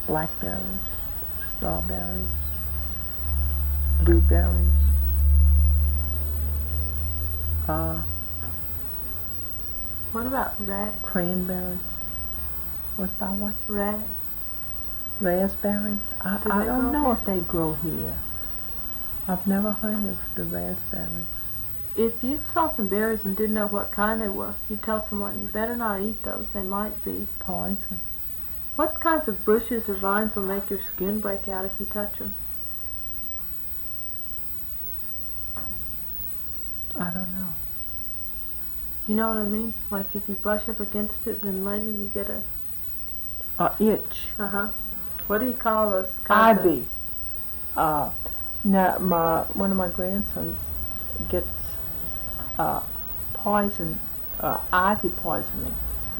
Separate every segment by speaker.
Speaker 1: blackberries, strawberries, blueberries,
Speaker 2: What about
Speaker 1: cranberries. What about what? Raspberries? I
Speaker 2: Do they
Speaker 1: don't
Speaker 2: grow
Speaker 1: know
Speaker 2: here?
Speaker 1: if they grow here. I've never heard of the raspberries.
Speaker 2: If you saw some berries and didn't know what kind they were, you'd tell someone, you better not eat those, they might be
Speaker 1: Poison.
Speaker 2: What kinds of bushes or vines will make your skin break out if you touch them?
Speaker 1: I don't know.
Speaker 2: You know what I mean? Like if you brush up against it, then later you get a...
Speaker 1: Itch.
Speaker 2: What do you call those kinds
Speaker 1: Ivy. One of my grandsons gets poison, ivy poisoning.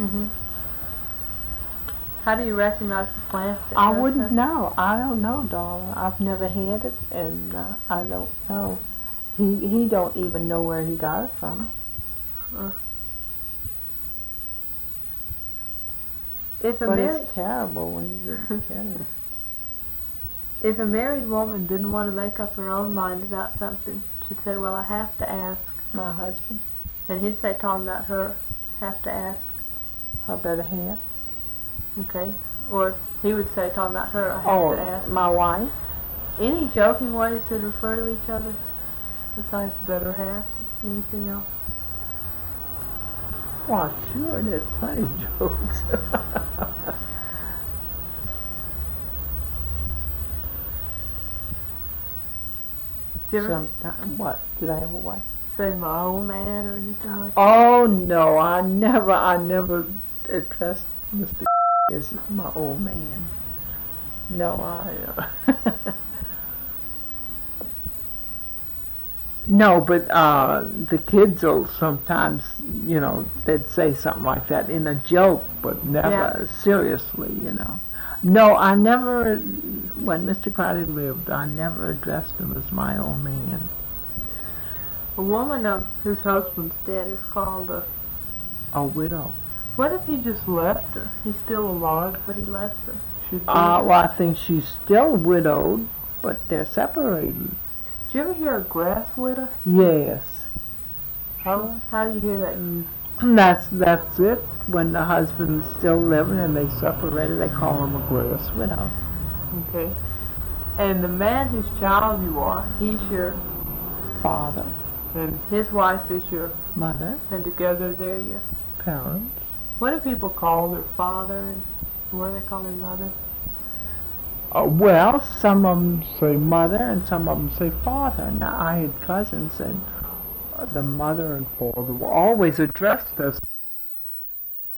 Speaker 2: How do you recognize the plant?
Speaker 1: I wouldn't know. I don't know, darling. I've never had it, and I don't know. He don't even know where he got it from.
Speaker 2: But
Speaker 1: it's terrible when you get kids.
Speaker 2: If a married woman didn't want to make up her own mind about something, she'd say, well, I have to ask.
Speaker 1: My husband.
Speaker 2: And he'd say, talking about her, have to ask.
Speaker 1: Her better half.
Speaker 2: Okay. Or he would say, talking about her, I have to ask.
Speaker 1: My wife.
Speaker 2: Any joking ways to refer to each other besides better half? Anything else?
Speaker 1: Well, sure, there's plenty of jokes. Sometimes, what? Did I have a wife?
Speaker 2: Say my old man or anything like that?
Speaker 1: Oh, no, I never addressed Mr. as my old man. No, No, but the kids will sometimes, they'd say something like that in a joke, but never seriously, No, I never, when Mr. Crowley lived, I never addressed him as my old man.
Speaker 2: A woman whose husband's dead is called
Speaker 1: a widow.
Speaker 2: What if he just left her? He's still alive, but he left her.
Speaker 1: Well, I think she's still widowed, but they're separated.
Speaker 2: Did you ever hear a grass widow?
Speaker 1: Yes.
Speaker 2: How do you hear that used?
Speaker 1: That's it. When the husband's still living and they separated, they call him a grass widow.
Speaker 2: Okay. And the man whose child you are, he's your
Speaker 1: father.
Speaker 2: And his wife is your
Speaker 1: mother.
Speaker 2: And together they're your
Speaker 1: parents.
Speaker 2: What do people call their father and what do they call their mother?
Speaker 1: Well, some of them say mother and some of them say father. Now, I had cousins and the mother and father were always addressed as